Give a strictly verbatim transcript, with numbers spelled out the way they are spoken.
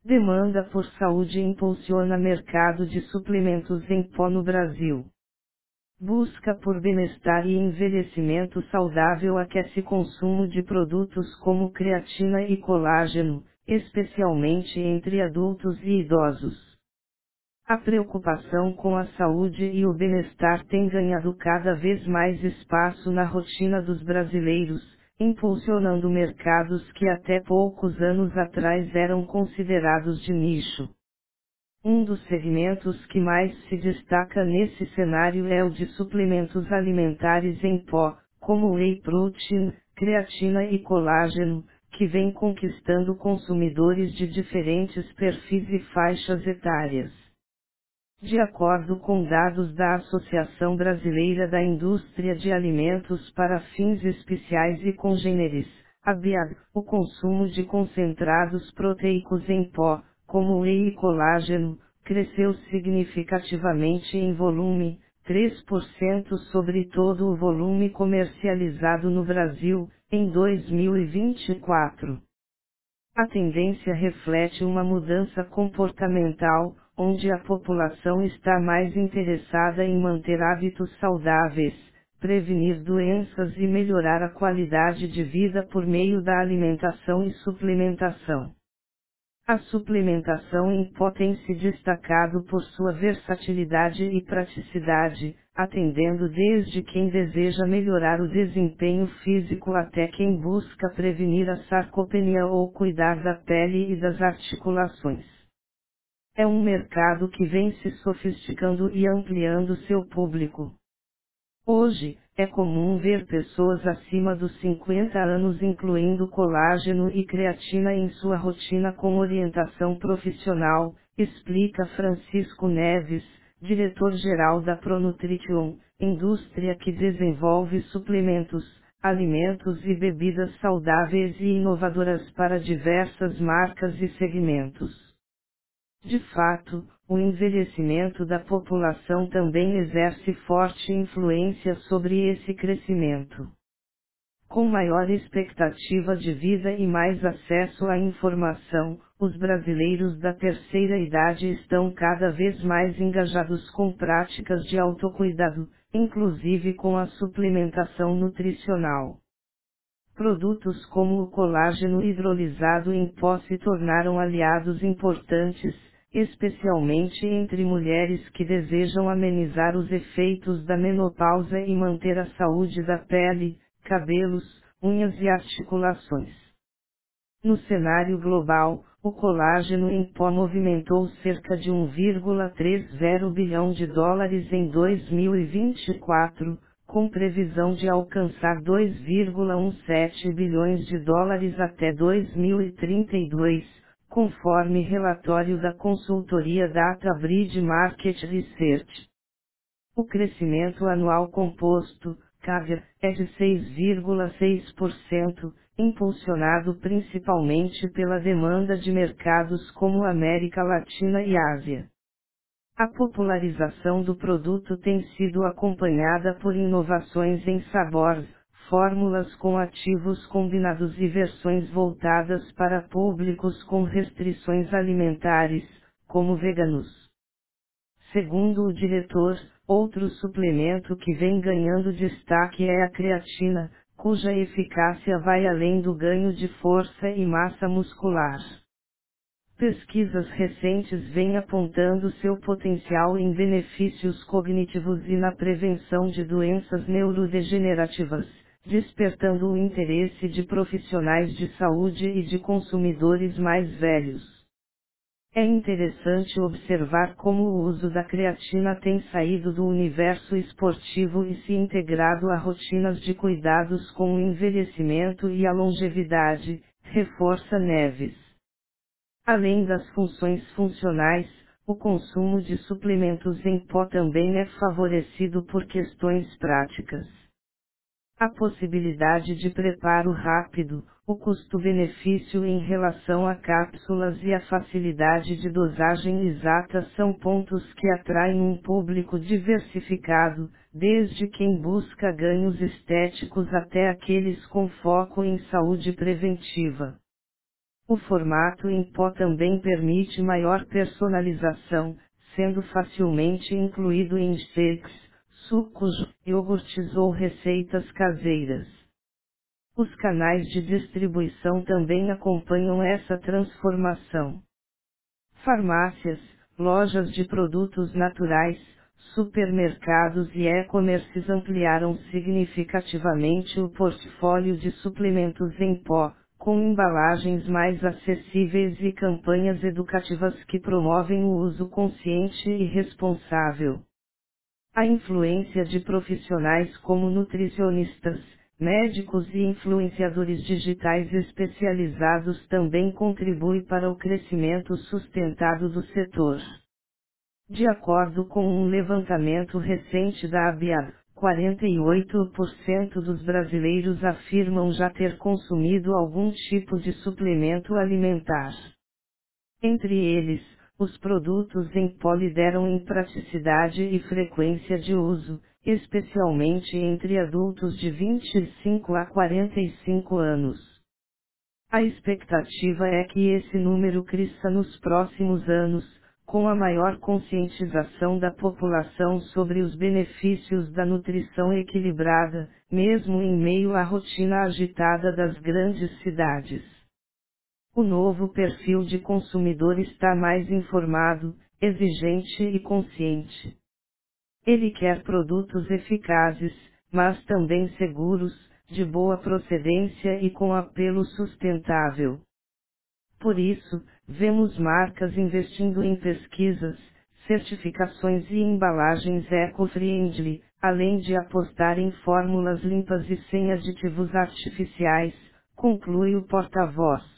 Demanda por saúde impulsiona mercado de suplementos em pó no Brasil. Busca por bem-estar e envelhecimento saudável aquece consumo de produtos como creatina e colágeno, especialmente entre adultos e idosos. A preocupação com a saúde e o bem-estar tem ganhado cada vez mais espaço na rotina dos brasileiros, impulsionando mercados que até poucos anos atrás eram considerados de nicho. Um dos segmentos que mais se destaca nesse cenário é o de suplementos alimentares em pó, como whey protein, creatina e colágeno, que vem conquistando consumidores de diferentes perfis e faixas etárias. De acordo com dados da Associação Brasileira da Indústria de Alimentos para Fins Especiais e Congêneres, a B I A D, o consumo de concentrados proteicos em pó, como whey e colágeno, cresceu significativamente em volume, três por cento sobre todo o volume comercializado no Brasil, em dois mil e vinte e quatro. A tendência reflete uma mudança comportamental, onde a população está mais interessada em manter hábitos saudáveis, prevenir doenças e melhorar a qualidade de vida por meio da alimentação e suplementação. A suplementação em pó tem se destacado por sua versatilidade e praticidade, atendendo desde quem deseja melhorar o desempenho físico até quem busca prevenir a sarcopenia ou cuidar da pele e das articulações. É um mercado que vem se sofisticando e ampliando seu público. Hoje, é comum ver pessoas acima dos cinquenta anos incluindo colágeno e creatina em sua rotina com orientação profissional, explica Francisco Neves, diretor-geral da Pronutrition, indústria que desenvolve suplementos, alimentos e bebidas saudáveis e inovadoras para diversas marcas e segmentos. De fato, o envelhecimento da população também exerce forte influência sobre esse crescimento. Com maior expectativa de vida e mais acesso à informação, os brasileiros da terceira idade estão cada vez mais engajados com práticas de autocuidado, inclusive com a suplementação nutricional. Produtos como o colágeno hidrolisado em pó se tornaram aliados importantes, especialmente entre mulheres que desejam amenizar os efeitos da menopausa e manter a saúde da pele, cabelos, unhas e articulações. No cenário global, o colágeno em pó movimentou cerca de um vírgula trinta bilhão de dólares em dois mil e vinte e quatro, com previsão de alcançar dois vírgula dezessete bilhões de dólares até dois mil e trinta e dois, conforme relatório da consultoria DataBridge Market Research. O crescimento anual composto, C A G R, é de seis vírgula seis por cento, impulsionado principalmente pela demanda de mercados como América Latina e Ásia. A popularização do produto tem sido acompanhada por inovações em sabor, fórmulas com ativos combinados e versões voltadas para públicos com restrições alimentares, como veganos. Segundo o diretor, outro suplemento que vem ganhando destaque é a creatina, cuja eficácia vai além do ganho de força e massa muscular. Pesquisas recentes vêm apontando seu potencial em benefícios cognitivos e na prevenção de doenças neurodegenerativas, despertando o interesse de profissionais de saúde e de consumidores mais velhos. É interessante observar como o uso da creatina tem saído do universo esportivo e se integrado a rotinas de cuidados com o envelhecimento e a longevidade, reforça Neves. Além das funções funcionais, o consumo de suplementos em pó também é favorecido por questões práticas. A possibilidade de preparo rápido, o custo-benefício em relação a cápsulas e a facilidade de dosagem exata são pontos que atraem um público diversificado, desde quem busca ganhos estéticos até aqueles com foco em saúde preventiva. O formato em pó também permite maior personalização, sendo facilmente incluído em shakes, sucos, iogurtes ou receitas caseiras. Os canais de distribuição também acompanham essa transformação. Farmácias, lojas de produtos naturais, supermercados e e-commerces ampliaram significativamente o portfólio de suplementos em pó, com embalagens mais acessíveis e campanhas educativas que promovem o uso consciente e responsável. A influência de profissionais como nutricionistas, médicos e influenciadores digitais especializados também contribui para o crescimento sustentado do setor. De acordo com um levantamento recente da A B I A, quarenta e oito por cento dos brasileiros afirmam já ter consumido algum tipo de suplemento alimentar. Entre eles, os produtos em pó lideram em praticidade e frequência de uso, especialmente entre adultos de vinte e cinco a quarenta e cinco anos. A expectativa é que esse número cresça nos próximos anos, com a maior conscientização da população sobre os benefícios da nutrição equilibrada, mesmo em meio à rotina agitada das grandes cidades. O novo perfil de consumidor está mais informado, exigente e consciente. Ele quer produtos eficazes, mas também seguros, de boa procedência e com apelo sustentável. Por isso, vemos marcas investindo em pesquisas, certificações e embalagens eco-friendly, além de apostar em fórmulas limpas e sem aditivos artificiais, conclui o porta-voz.